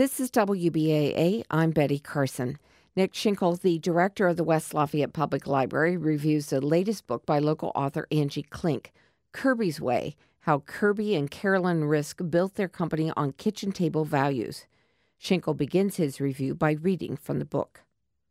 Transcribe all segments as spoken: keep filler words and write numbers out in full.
This is W B A A. I'm Betty Carson. Nick Schinkel, the director of the West Lafayette Public Library, reviews the latest book by local author Angie Klink, Kirby's Way, How Kirby and Carolyn Risk Built Their Company on Kitchen Table Values. Schinkel begins his review by reading from the book.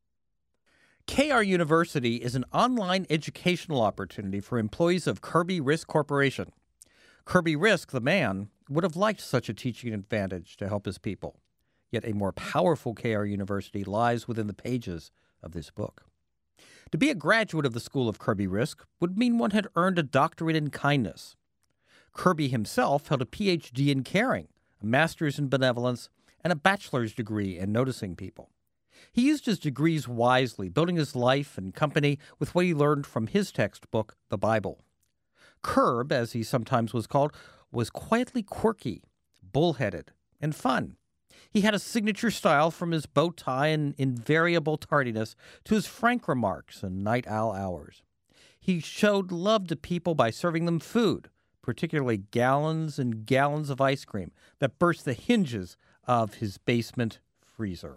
K R University is an online educational opportunity for employees of Kirby Risk Corporation. Kirby Risk, the man, would have liked such a teaching advantage to help his people. Yet a more powerful K R University lies within the pages of this book. To be a graduate of the School of Kirby Risk would mean one had earned a doctorate in kindness. Kirby himself held a P H D in caring, a master's in benevolence, and a bachelor's degree in noticing people. He used his degrees wisely, building his life and company with what he learned from his textbook, the Bible. Kirb, as he sometimes was called, was quietly quirky, bullheaded, and fun. He had a signature style from his bow tie and invariable tardiness to his frank remarks and night owl hours. He showed love to people by serving them food, particularly gallons and gallons of ice cream that burst the hinges of his basement freezer.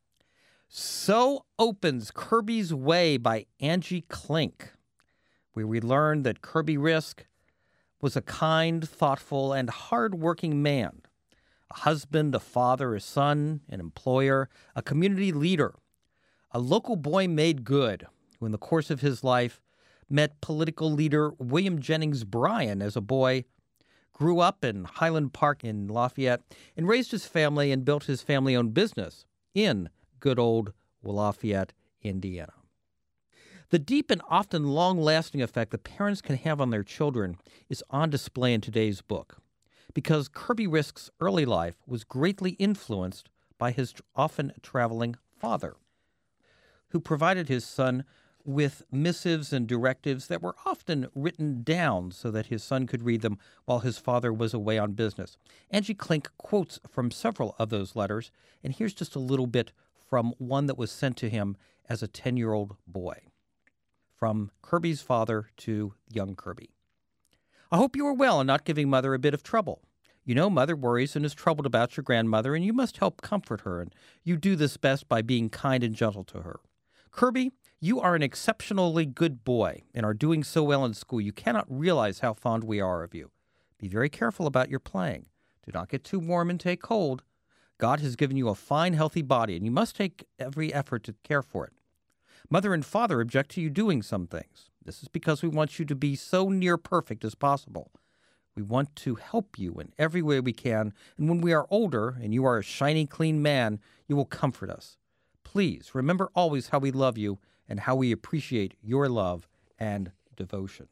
So opens Kirby's Way by Angie Klink, where we learn that Kirby Risk was a kind, thoughtful, and hard-working man. A husband, a father, a son, an employer, a community leader, a local boy made good, who in the course of his life met political leader William Jennings Bryan as a boy, grew up in Highland Park in Lafayette, and raised his family and built his family-owned business in good old Lafayette, Indiana. The deep and often long-lasting effect that parents can have on their children is on display in today's book, because Kirby Risk's early life was greatly influenced by his often traveling father, who provided his son with missives and directives that were often written down so that his son could read them while his father was away on business. Angie Klink quotes from several of those letters, and here's just a little bit from one that was sent to him as a ten-year-old boy, from Kirby's father to young Kirby. I hope you are well and not giving Mother a bit of trouble. You know Mother worries and is troubled about your grandmother, and you must help comfort her, and you do this best by being kind and gentle to her. Kirby, you are an exceptionally good boy and are doing so well in school. You cannot realize how fond we are of you. Be very careful about your playing. Do not get too warm and take cold. God has given you a fine, healthy body, and you must take every effort to care for it. Mother and Father object to you doing some things. This is because we want you to be so near perfect as possible. We want to help you in every way we can, and when we are older and you are a shiny, clean man, you will comfort us. Please remember always how we love you and how we appreciate your love and devotion.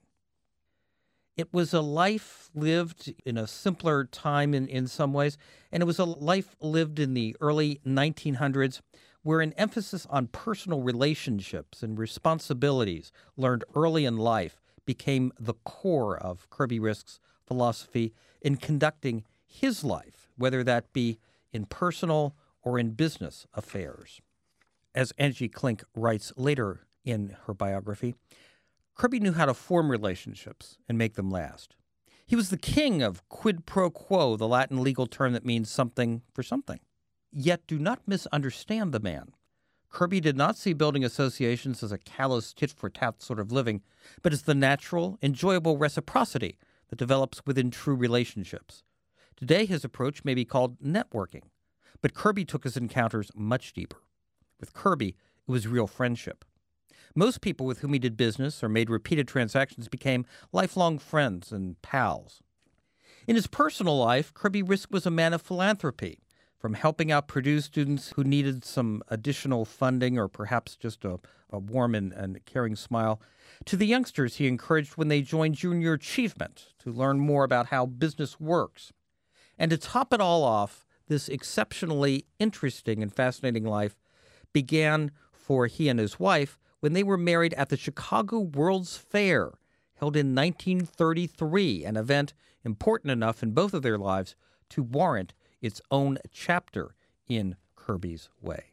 It was a life lived in a simpler time in, in some ways, and it was a life lived in the early nineteen hundreds where an emphasis on personal relationships and responsibilities learned early in life became the core of Kirby Risk's philosophy in conducting his life, whether that be in personal or in business affairs. As Angie Klink writes later in her biography, Kirby knew how to form relationships and make them last. He was the king of quid pro quo, the Latin legal term that means something for something. Yet do not misunderstand the man. Kirby did not see building associations as a callous tit-for-tat sort of living, but as the natural, enjoyable reciprocity that develops within true relationships. Today his approach may be called networking, but Kirby took his encounters much deeper. With Kirby, it was real friendship. Most people with whom he did business or made repeated transactions became lifelong friends and pals. In his personal life, Kirby Risk was a man of philanthropy, from helping out Purdue students who needed some additional funding or perhaps just a, a warm and, and caring smile, to the youngsters he encouraged when they joined Junior Achievement to learn more about how business works. And to top it all off, this exceptionally interesting and fascinating life began for he and his wife when they were married at the Chicago World's Fair, held in nineteen thirty-three, an event important enough in both of their lives to warrant its own chapter in Kirby's Way.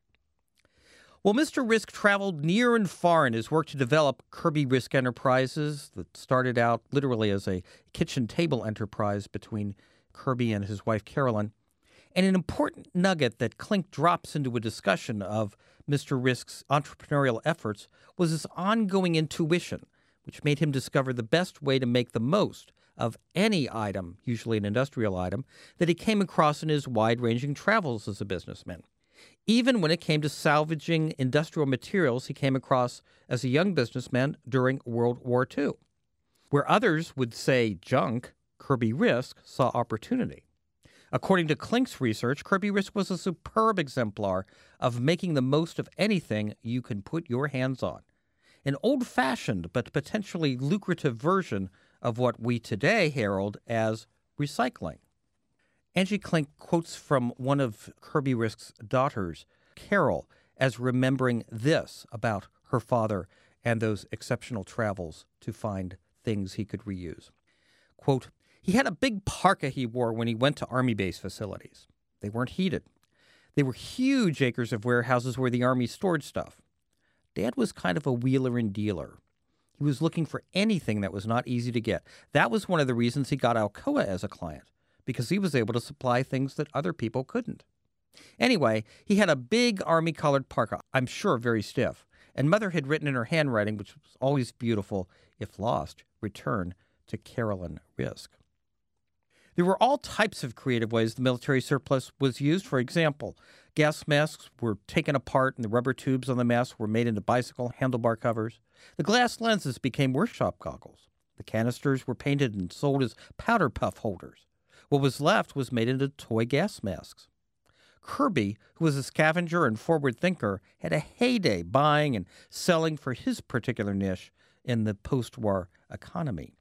Well, Mister Risk traveled near and far in his work to develop Kirby Risk Enterprises that started out literally as a kitchen table enterprise between Kirby and his wife Carolyn. And an important nugget that Klink drops into a discussion of Mister Risk's entrepreneurial efforts was his ongoing intuition, which made him discover the best way to make the most of any item, usually an industrial item, that he came across in his wide-ranging travels as a businessman. Even when it came to salvaging industrial materials he came across as a young businessman during World War Two. Where others would say junk, Kirby Risk saw opportunity. According to Klink's research, Kirby Risk was a superb exemplar of making the most of anything you can put your hands on. An old-fashioned but potentially lucrative version of what we today herald as recycling. Angie Klink quotes from one of Kirby Risk's daughters, Carol, as remembering this about her father and those exceptional travels to find things he could reuse. Quote, "He had a big parka he wore when he went to Army base facilities. They weren't heated. They were huge acres of warehouses where the Army stored stuff. Dad was kind of a wheeler and dealer. He was looking for anything that was not easy to get. That was one of the reasons he got Alcoa as a client, because he was able to supply things that other people couldn't. Anyway, he had a big Army-colored parka, I'm sure very stiff, and Mother had written in her handwriting, which was always beautiful, if lost, return to Carolyn Risk." There were all types of creative ways the military surplus was used. For example, gas masks were taken apart and the rubber tubes on the masks were made into bicycle handlebar covers. The glass lenses became workshop goggles. The canisters were painted and sold as powder puff holders. What was left was made into toy gas masks. Kirby, who was a scavenger and forward thinker, had a heyday buying and selling for his particular niche in the post-war economy.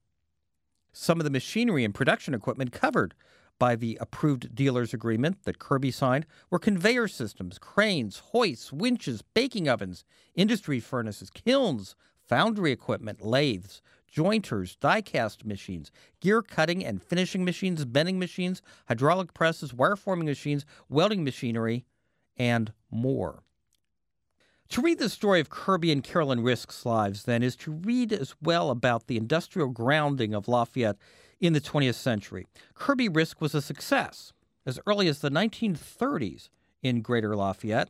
Some of the machinery and production equipment covered by the approved dealer's agreement that Kirby signed were conveyor systems, cranes, hoists, winches, baking ovens, industry furnaces, kilns, foundry equipment, lathes, jointers, die-cast machines, gear cutting and finishing machines, bending machines, hydraulic presses, wire forming machines, welding machinery, and more. To read the story of Kirby and Carolyn Risk's lives, then, is to read as well about the industrial grounding of Lafayette in the twentieth century. Kirby Risk was a success as early as the nineteen thirties in Greater Lafayette.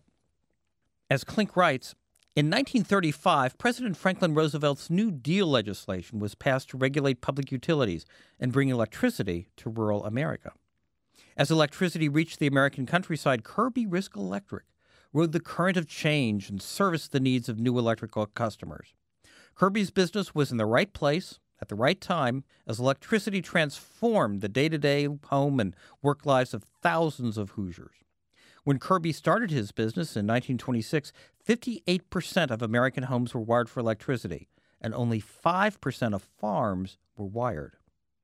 As Klink writes, in nineteen thirty-five, President Franklin Roosevelt's New Deal legislation was passed to regulate public utilities and bring electricity to rural America. As electricity reached the American countryside, Kirby Risk Electric rode the current of change and serviced the needs of new electrical customers. Kirby's business was in the right place at the right time as electricity transformed the day-to-day home and work lives of thousands of Hoosiers. When Kirby started his business in nineteen twenty-six, fifty-eight percent of American homes were wired for electricity, and only five percent of farms were wired.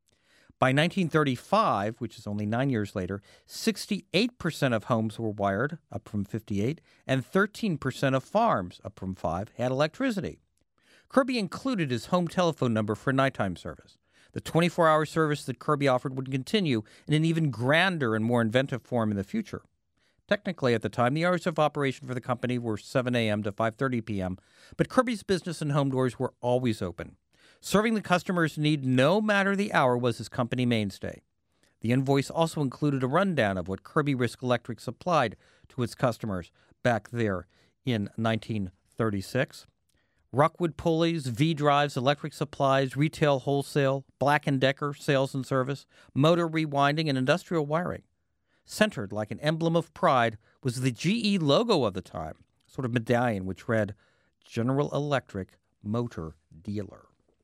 By nineteen thirty-five, which is only nine years later, sixty-eight percent of homes were wired, up from fifty-eight, and thirteen percent of farms, up from five, had electricity. Kirby included his home telephone number for nighttime service. The twenty-four hour service that Kirby offered would continue in an even grander and more inventive form in the future. Technically, at the time, the hours of operation for the company were seven a.m. to five thirty p.m., but Kirby's business and home doors were always open. Serving the customer's need no matter the hour was his company mainstay. The invoice also included a rundown of what Kirby Risk Electric supplied to its customers back there in nineteen thirty-six. Rockwood pulleys, V-drives, electric supplies, retail wholesale, Black and Decker sales and service, motor rewinding, and industrial wiring. Centered like an emblem of pride was the G E logo of the time, a sort of medallion which read, General Electric Motor Dealer.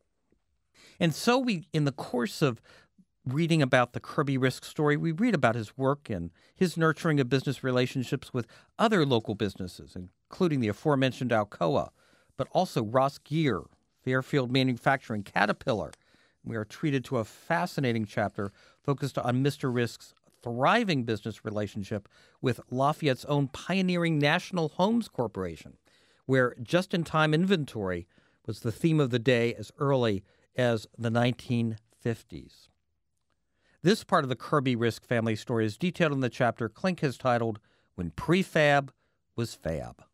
And so we, in the course of reading about the Kirby Risk story, we read about his work and his nurturing of business relationships with other local businesses, including the aforementioned Alcoa, but also Ross Gear, Fairfield Manufacturing, Caterpillar. We are treated to a fascinating chapter focused on Mister Risk's thriving business relationship with Lafayette's own pioneering National Homes Corporation, where just-in-time inventory was the theme of the day as early as the nineteen fifties. This part of the Kirby Risk family story is detailed in the chapter Klink has titled, When Prefab Was Fab.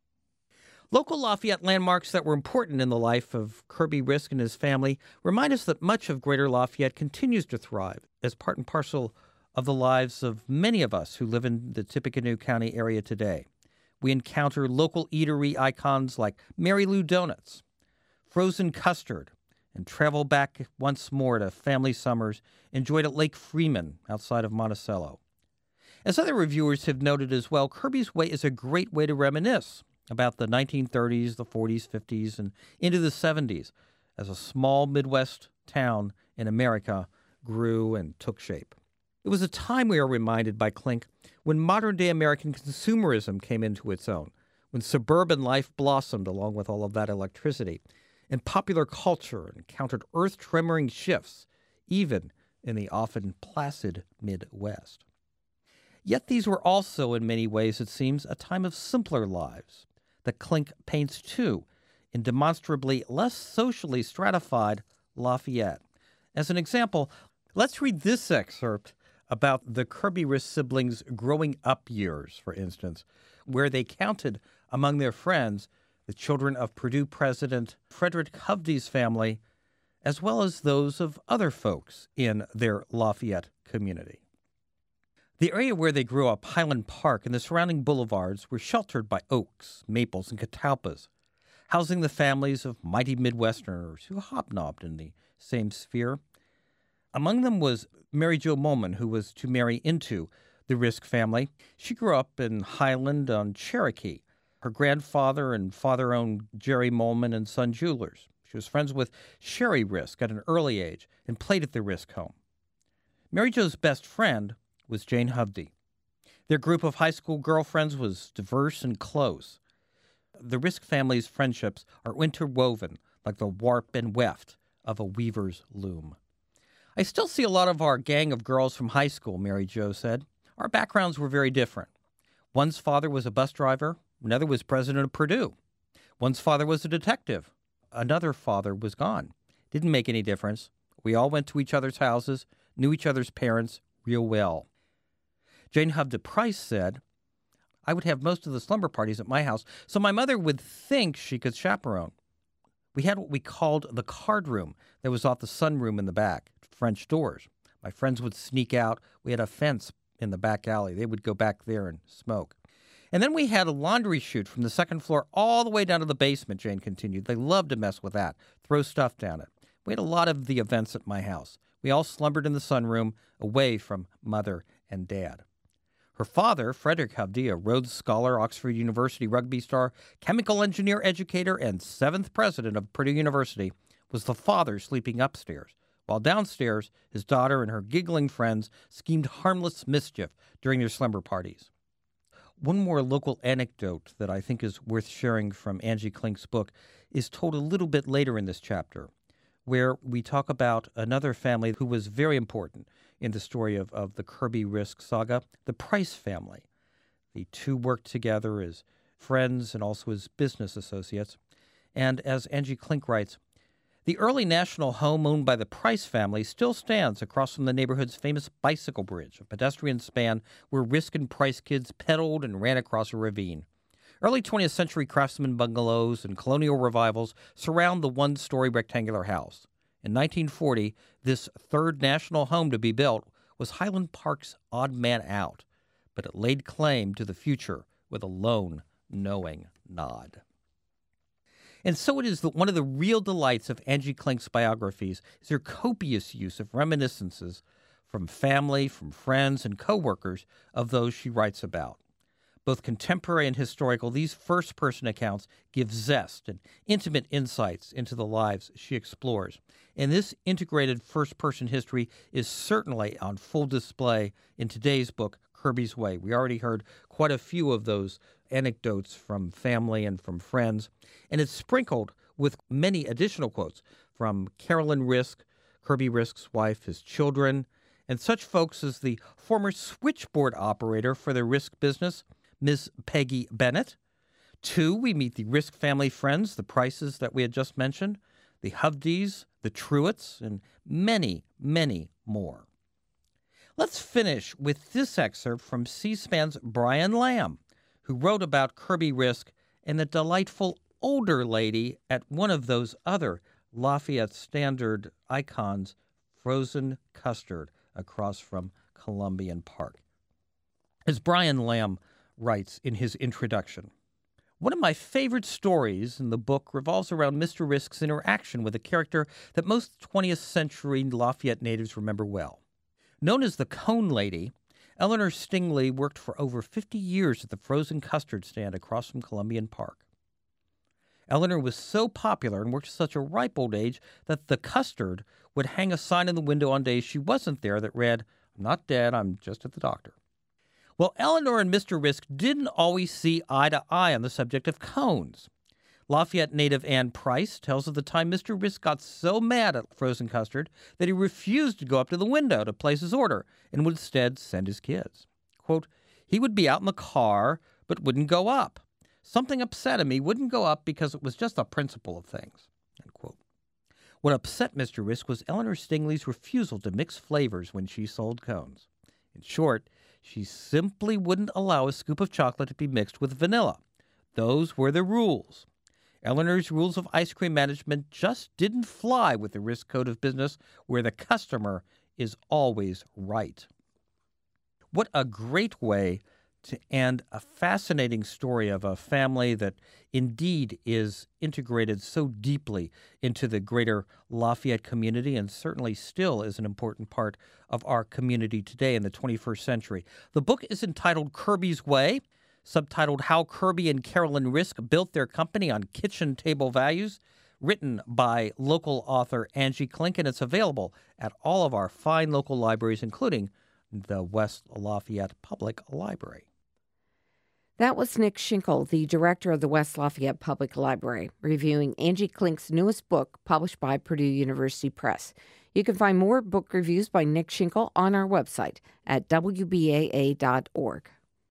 Local Lafayette landmarks that were important in the life of Kirby Risk and his family remind us that much of Greater Lafayette continues to thrive as part and parcel of the lives of many of us who live in the Tippecanoe County area today. We encounter local eatery icons like Mary Lou Donuts, frozen custard, and travel back once more to family summers enjoyed at Lake Freeman outside of Monticello. As other reviewers have noted as well, Kirby's Way is a great way to reminisce about the nineteen thirties, the forties, fifties, and into the seventies as a small Midwest town in America grew and took shape. It was a time, we are reminded by Klink, when modern-day American consumerism came into its own, when suburban life blossomed along with all of that electricity, and popular culture encountered earth-tremoring shifts, even in the often placid Midwest. Yet these were also, in many ways, it seems, a time of simpler lives that Klink paints, too, in demonstrably less socially stratified Lafayette. As an example, let's read this excerpt about the Kirby Risk siblings' growing up years, for instance, where they counted among their friends the children of Purdue President Frederick Hovde's family, as well as those of other folks in their Lafayette community. The area where they grew up, Highland Park, and the surrounding boulevards were sheltered by oaks, maples, and catalpas, housing the families of mighty Midwesterners who hobnobbed in the same sphere. Among them was Mary Jo Molman, who was to marry into the Risk family. She grew up in Highland on Cherokee. Her grandfather and father owned Jerry Molman and Son Jewelers. She was friends with Sherry Risk at an early age and played at the Risk home. Mary Jo's best friend was Jane Hovde. Their group of high school girlfriends was diverse and close. The Risk family's friendships are interwoven like the warp and weft of a weaver's loom. I still see a lot of our gang of girls from high school, Mary Jo said. Our backgrounds were very different. One's father was a bus driver, another was president of Purdue. One's father was a detective. Another father was gone. Didn't make any difference. We all went to each other's houses, knew each other's parents real well. Jane Hovde Price said, I would have most of the slumber parties at my house, so my mother would think she could chaperone. We had what we called the card room that was off the sunroom in the back, French doors. My friends would sneak out. We had a fence in the back alley. They would go back there and smoke. And then we had a laundry chute from the second floor all the way down to the basement, Jane continued. They loved to mess with that, throw stuff down it. We had a lot of the events at my house. We all slumbered in the sunroom, away from Mother and Dad. Her father, Frederick Hovde, a Rhodes Scholar, Oxford University rugby star, chemical engineer educator, and seventh president of Purdue University, was the father sleeping upstairs, while downstairs his daughter and her giggling friends schemed harmless mischief during their slumber parties. One more local anecdote that I think is worth sharing from Angie Klink's book is told a little bit later in this chapter, where we talk about another family who was very important in the story of, of the Kirby Risk saga, the Price family. The two worked together as friends and also as business associates. And as Angie Klink writes, the early national home owned by the Price family still stands across from the neighborhood's famous bicycle bridge, a pedestrian span where Risk and Price kids pedaled and ran across a ravine. Early twentieth century craftsman bungalows and colonial revivals surround the one-story rectangular house. In nineteen forty, this third national home to be built was Highland Park's odd man out, but it laid claim to the future with a lone, knowing nod. And so it is that one of the real delights of Angie Klink's biographies is her copious use of reminiscences from family, from friends, and coworkers of those she writes about. Both contemporary and historical, these first-person accounts give zest and intimate insights into the lives she explores. And this integrated first-person history is certainly on full display in today's book, Kirby's Way. We already heard quite a few of those anecdotes from family and from friends, and it's sprinkled with many additional quotes from Carolyn Risk, Kirby Risk's wife, his children, and such folks as the former switchboard operator for the Risk business, Miss Peggy Bennett. Two, we meet the Risk family friends, the Prices that we had just mentioned, the Hovdes, the Truitts, and many, many more. Let's finish with this excerpt from C-SPAN's Brian Lamb, who wrote about Kirby Risk and the delightful older lady at one of those other Lafayette Standard icons, frozen custard, across from Columbian Park. As Brian Lamb writes in his introduction, one of my favorite stories in the book revolves around Mister Risk's interaction with a character that most twentieth century Lafayette natives remember well. Known as the Cone Lady, Eleanor Stingley worked for over fifty years at the frozen custard stand across from Columbian Park. Eleanor was so popular and worked to such a ripe old age that the custard would hang a sign in the window on days she wasn't there that read, "I'm not dead, I'm just at the doctor." Well, Eleanor and Mister Risk didn't always see eye to eye on the subject of cones. Lafayette native Ann Price tells of the time Mister Risk got so mad at frozen custard that he refused to go up to the window to place his order and would instead send his kids. Quote, he would be out in the car but wouldn't go up. Something upset him. He wouldn't go up because it was just the principle of things. End quote. What upset Mister Risk was Eleanor Stingley's refusal to mix flavors when she sold cones. In short, she simply wouldn't allow a scoop of chocolate to be mixed with vanilla. Those were the rules. Eleanor's rules of ice cream management just didn't fly with the Risk code of business, where the customer is always right. What a great way to end a fascinating story of a family that indeed is integrated so deeply into the greater Lafayette community and certainly still is an important part of our community today in the twenty-first century. The book is entitled Kirby's Way, subtitled How Kirby and Carolyn Risk Built Their Company on Kitchen Table Values, written by local author Angie Klink, and it's available at all of our fine local libraries, including the West Lafayette Public Library. That was Nick Schinkel, the director of the West Lafayette Public Library, reviewing Angie Klink's newest book published by Purdue University Press. You can find more book reviews by Nick Schinkel on our website at W B A A dot org.